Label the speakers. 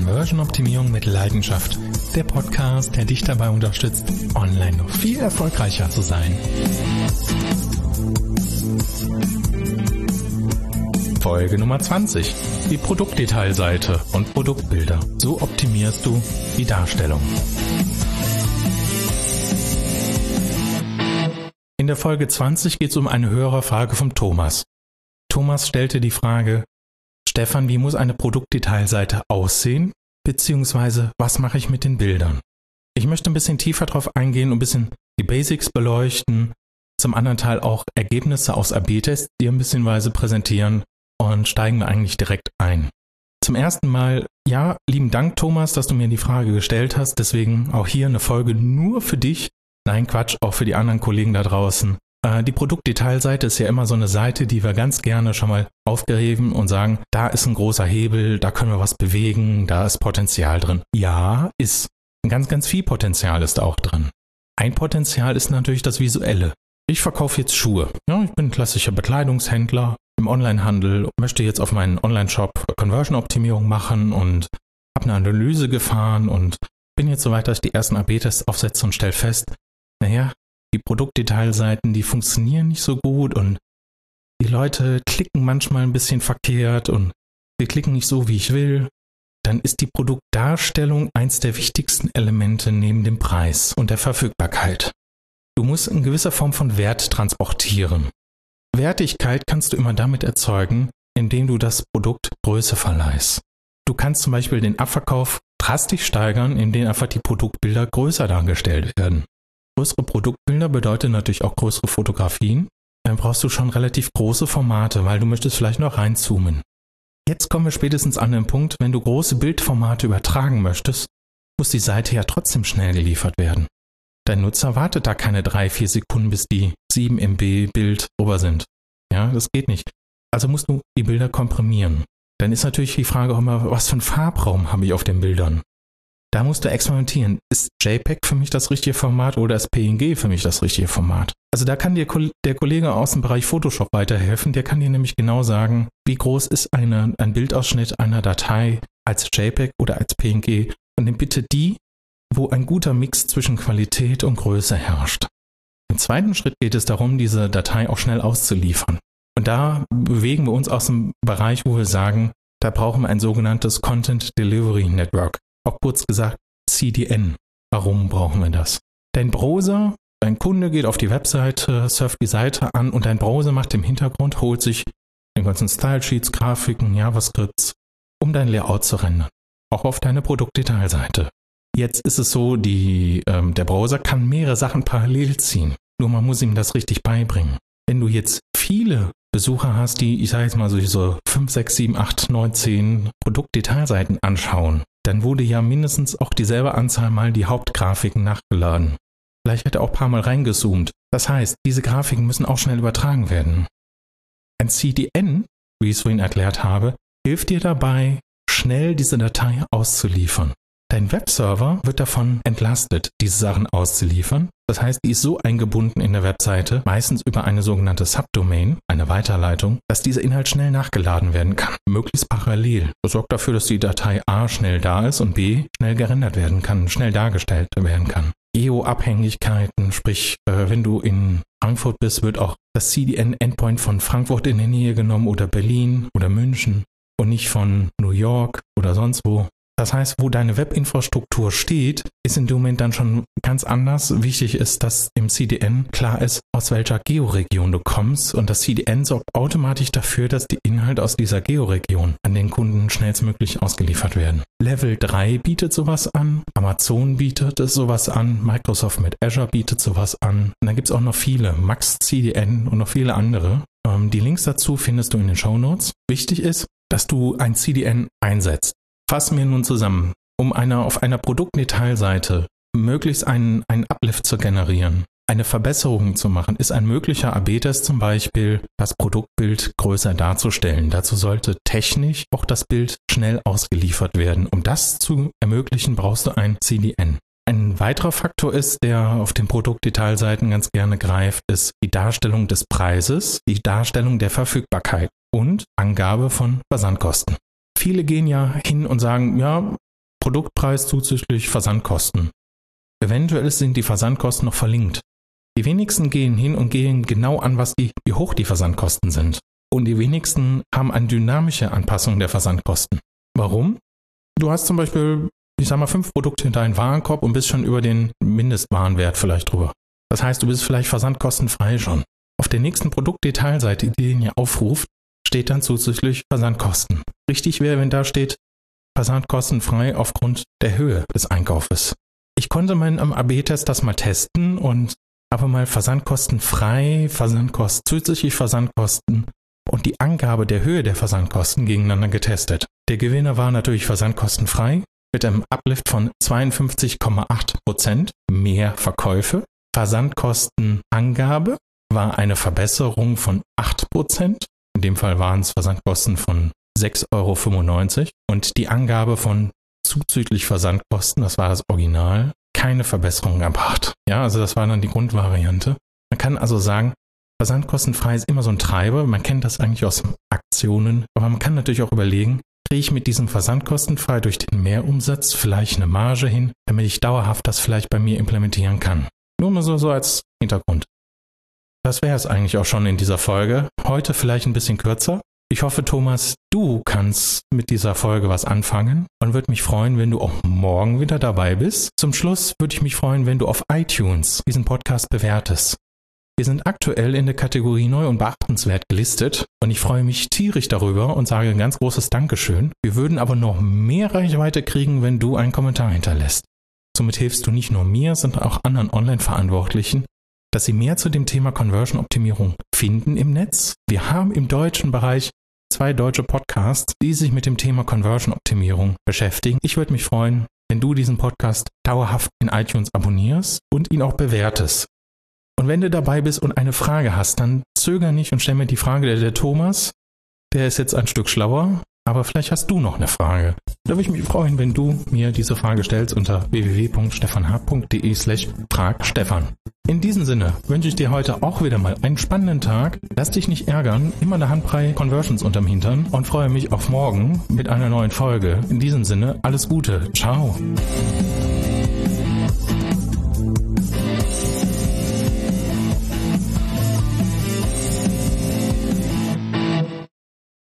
Speaker 1: Conversion-Optimierung mit Leidenschaft. Der Podcast, der dich dabei unterstützt, online noch viel erfolgreicher zu sein. Folge Nummer 20. Die Produktdetailseite und Produktbilder. So optimierst du die Darstellung. In der Folge 20 geht es um eine Hörerfrage vom Thomas. Thomas stellte die Frage: Stefan, wie muss eine Produktdetailseite aussehen? Beziehungsweise, was mache ich mit den Bildern? Ich möchte ein bisschen tiefer drauf eingehen und ein bisschen die Basics beleuchten. Zum anderen Teil auch Ergebnisse aus AB-Tests dir ein bisschen präsentieren und steigen wir eigentlich direkt ein. Zum ersten Mal, ja, lieben Dank, Thomas, dass du mir die Frage gestellt hast. Deswegen auch hier eine Folge nur für dich. Nein, Quatsch, auch für die anderen Kollegen da draußen. Die Produktdetailseite ist ja immer so eine Seite, die wir ganz gerne schon mal aufgreifen und sagen, da ist ein großer Hebel, da können wir was bewegen, da ist Potenzial drin. Ja, ist. Ganz, ganz viel Potenzial ist auch drin. Ein Potenzial ist natürlich das Visuelle. Ich verkaufe jetzt Schuhe. Ja, ich bin ein klassischer Bekleidungshändler im Onlinehandel, möchte jetzt auf meinen Online-Shop Conversion-Optimierung machen und habe eine Analyse gefahren und bin jetzt so weit, dass ich die ersten AB-Tests aufsetze und stelle fest, naja, die Produktdetailseiten, die funktionieren nicht so gut und die Leute klicken manchmal ein bisschen verkehrt und sie klicken nicht so, wie ich will. Dann ist die Produktdarstellung eins der wichtigsten Elemente neben dem Preis und der Verfügbarkeit. Du musst in gewisser Form von Wert transportieren. Wertigkeit kannst du immer damit erzeugen, indem du das Produkt Größe verleihst. Du kannst zum Beispiel den Abverkauf drastisch steigern, indem einfach die Produktbilder größer dargestellt werden. Größere Produktbilder bedeutet natürlich auch größere Fotografien. Dann brauchst du schon relativ große Formate, weil du möchtest vielleicht noch reinzoomen. Jetzt kommen wir spätestens an den Punkt, wenn du große Bildformate übertragen möchtest, muss die Seite ja trotzdem schnell geliefert werden. Dein Nutzer wartet da keine 3-4 Sekunden, bis die 7 MB Bild drüber sind. Ja, das geht nicht. Also musst du die Bilder komprimieren. Dann ist natürlich die Frage auch immer, was für einen Farbraum habe ich auf den Bildern? Da musst du experimentieren. Ist JPEG für mich das richtige Format oder ist PNG für mich das richtige Format? Also da kann dir der Kollege aus dem Bereich Photoshop weiterhelfen. Der kann dir nämlich genau sagen, wie groß ist ein Bildausschnitt einer Datei als JPEG oder als PNG. Und nimm bitte die, wo ein guter Mix zwischen Qualität und Größe herrscht. Im zweiten Schritt geht es darum, diese Datei auch schnell auszuliefern. Und da bewegen wir uns aus dem Bereich, wo wir sagen, da brauchen wir ein sogenanntes Content Delivery Network. Auch kurz gesagt CDN. Warum brauchen wir das? Dein Browser, dein Kunde geht auf die Webseite, surft die Seite an und dein Browser macht im Hintergrund, holt sich den ganzen Style-Sheets, Grafiken, JavaScripts, um dein Layout zu rendern. Auch auf deine Produktdetailseite. Jetzt ist es so, der Browser kann mehrere Sachen parallel ziehen. Nur man muss ihm das richtig beibringen. Wenn du jetzt viele Besucher hast, die, ich sage jetzt mal so 5, 6, 7, 8, 9, 10 Produktdetailseiten anschauen, dann wurde ja mindestens auch dieselbe Anzahl mal die Hauptgrafiken nachgeladen. Vielleicht hat er auch ein paar Mal reingezoomt. Das heißt, diese Grafiken müssen auch schnell übertragen werden. Ein CDN, wie ich es vorhin erklärt habe, hilft dir dabei, schnell diese Datei auszuliefern. Dein Webserver wird davon entlastet, diese Sachen auszuliefern. Das heißt, die ist so eingebunden in der Webseite, meistens über eine sogenannte Subdomain, eine Weiterleitung, dass dieser Inhalt schnell nachgeladen werden kann, möglichst parallel. Das sorgt dafür, dass die Datei A schnell da ist und B schnell gerendert werden kann, schnell dargestellt werden kann. Geo-Abhängigkeiten, sprich, wenn du in Frankfurt bist, wird auch das CDN-Endpoint von Frankfurt in der Nähe genommen oder Berlin oder München und nicht von New York oder sonst wo. Das heißt, wo deine Webinfrastruktur steht, ist in dem Moment dann schon ganz anders. Wichtig ist, dass im CDN klar ist, aus welcher Georegion du kommst und das CDN sorgt automatisch dafür, dass die Inhalte aus dieser Georegion an den Kunden schnellstmöglich ausgeliefert werden. Level 3 bietet sowas an, Amazon bietet sowas an, Microsoft mit Azure bietet sowas an und dann gibt es auch noch viele, Max CDN und noch viele andere. Die Links dazu findest du in den Shownotes. Wichtig ist, dass du ein CDN einsetzt. Fassen wir nun zusammen, um auf einer Produktdetailseite möglichst einen Uplift zu generieren, eine Verbesserung zu machen, ist ein möglicher AB-Test zum Beispiel, das Produktbild größer darzustellen. Dazu sollte technisch auch das Bild schnell ausgeliefert werden. Um das zu ermöglichen, brauchst du ein CDN. Ein weiterer Faktor ist, der auf den Produktdetailseiten ganz gerne greift, ist die Darstellung des Preises, die Darstellung der Verfügbarkeit und Angabe von Versandkosten. Viele gehen ja hin und sagen, ja, Produktpreis zuzüglich Versandkosten. Eventuell sind die Versandkosten noch verlinkt. Die wenigsten gehen hin und gehen genau an, wie hoch die Versandkosten sind. Und die wenigsten haben eine dynamische Anpassung der Versandkosten. Warum? Du hast zum Beispiel, 5 Produkte in deinem Warenkorb und bist schon über den Mindestwarenwert vielleicht drüber. Das heißt, du bist vielleicht versandkostenfrei schon. Auf der nächsten Produktdetailseite, die den ihr aufruft, steht dann zuzüglich Versandkosten. Richtig wäre, wenn da steht, versandkostenfrei aufgrund der Höhe des Einkaufes. Ich konnte am AB-Test das mal testen und habe mal versandkostenfrei, zusätzlich Versandkosten und die Angabe der Höhe der Versandkosten gegeneinander getestet. Der Gewinner war natürlich versandkostenfrei mit einem Uplift von 52,8% mehr Verkäufe. Versandkostenangabe war eine Verbesserung von 8%. In dem Fall waren es Versandkosten von 6,95 € und die Angabe von zuzüglich Versandkosten, das war das Original, keine Verbesserung gebracht. Ja, also das war dann die Grundvariante. Man kann also sagen, versandkostenfrei ist immer so ein Treiber. Man kennt das eigentlich aus Aktionen, aber man kann natürlich auch überlegen, kriege ich mit diesem versandkostenfrei durch den Mehrumsatz vielleicht eine Marge hin, damit ich dauerhaft das vielleicht bei mir implementieren kann. Nur mal so als Hintergrund. Das wäre es eigentlich auch schon in dieser Folge. Heute vielleicht ein bisschen kürzer. Ich hoffe, Thomas, du kannst mit dieser Folge was anfangen und würde mich freuen, wenn du auch morgen wieder dabei bist. Zum Schluss würde ich mich freuen, wenn du auf iTunes diesen Podcast bewertest. Wir sind aktuell in der Kategorie neu und beachtenswert gelistet und ich freue mich tierisch darüber und sage ein ganz großes Dankeschön. Wir würden aber noch mehr Reichweite kriegen, wenn du einen Kommentar hinterlässt. Somit hilfst du nicht nur mir, sondern auch anderen Online-Verantwortlichen, dass sie mehr zu dem Thema Conversion-Optimierung finden im Netz. Wir haben im deutschen Bereich 2 deutsche Podcasts, die sich mit dem Thema Conversion-Optimierung beschäftigen. Ich würde mich freuen, wenn du diesen Podcast dauerhaft in iTunes abonnierst und ihn auch bewertest. Und wenn du dabei bist und eine Frage hast, dann zöger nicht und stell mir die Frage. Der Thomas, der ist jetzt ein Stück schlauer, aber vielleicht hast du noch eine Frage. Da würde ich mich freuen, wenn du mir diese Frage stellst unter www.stefanhart.de/fragstefan. In diesem Sinne wünsche ich dir heute auch wieder mal einen spannenden Tag. Lass dich nicht ärgern, immer eine Handbrei Conversions unterm Hintern und freue mich auf morgen mit einer neuen Folge. In diesem Sinne, alles Gute. Ciao.